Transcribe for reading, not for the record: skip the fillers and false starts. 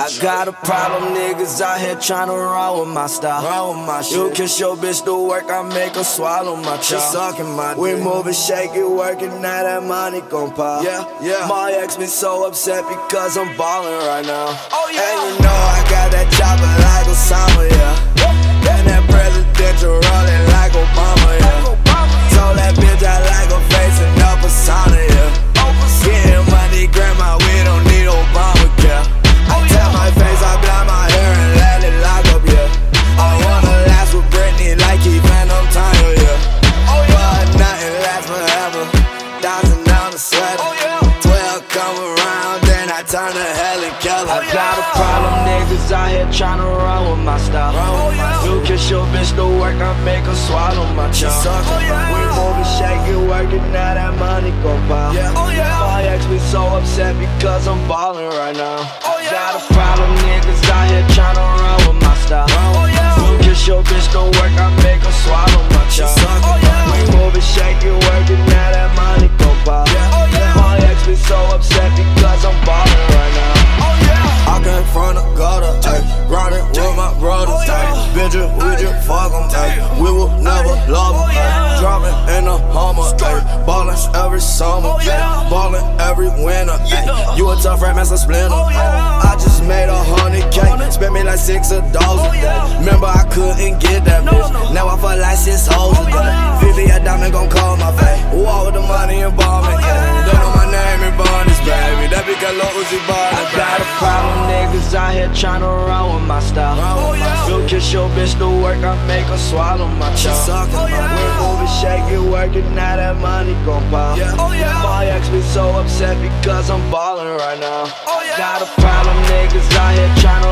I got a problem, niggas out here tryna run with my style. You kiss your bitch to work, I make her swallow my child. She sucking my dick. We moving, shake it, working, now that money gon' pop. Yeah. My ex be so upset because I'm ballin' right now. And you know I got that chopper like Osama, yeah. And that presidential rollin' like Obama, yeah. Told that bitch I like her face and up a sauna, yeah. Getting money, grandma, we don't need Obamacare. Tell my face I blind my hair and let it lock up, yeah. I wanna last with Britney like he Phantom Time, yeah. But nothing lasts forever. Thousand down the sweater. 12 come around, then I turn to Helen Keller. I got a problem, niggas out here tryna run with my style. You kiss your bitch to work, I make her swallow my child. We moving, shake it, working, now that money gon' pop. My ex be so upset because I'm ballin' right now. Got a problem, niggas out here tryna run with my style. You kiss your bitch to work, I make her swallow my child. We moving, shake it, working, now that money gon' pop. My ex be so upset because I'm ballin' right now. I came from the gutter, ayy, grindin' with my brothers, ayy. Bitches, we just fuck 'em, ayy. We will never love 'em, ayy. Droppin' in the Hummer, ayy. Ballin' every summer, ayy. Ballin' every winter, ayy. You a tough rap, master splinter. I just made 100K, spent me like $6 a day. Remember I couldn't get that bitch, now I feel like 6 hoes a day. 50 a diamond gon' call my face. Walk with the money and ball me, yeah. Don't know my name in bonus, baby. That be Lil Uzi Vert. I got a problem, niggas out here tryna run with my style. You kiss your bitch to work, I make her swallow my child. We moving, shake it, working, now that money gon' pop. My ex be so upset because I'm ballin' right now. Got a problem, niggas out here tryna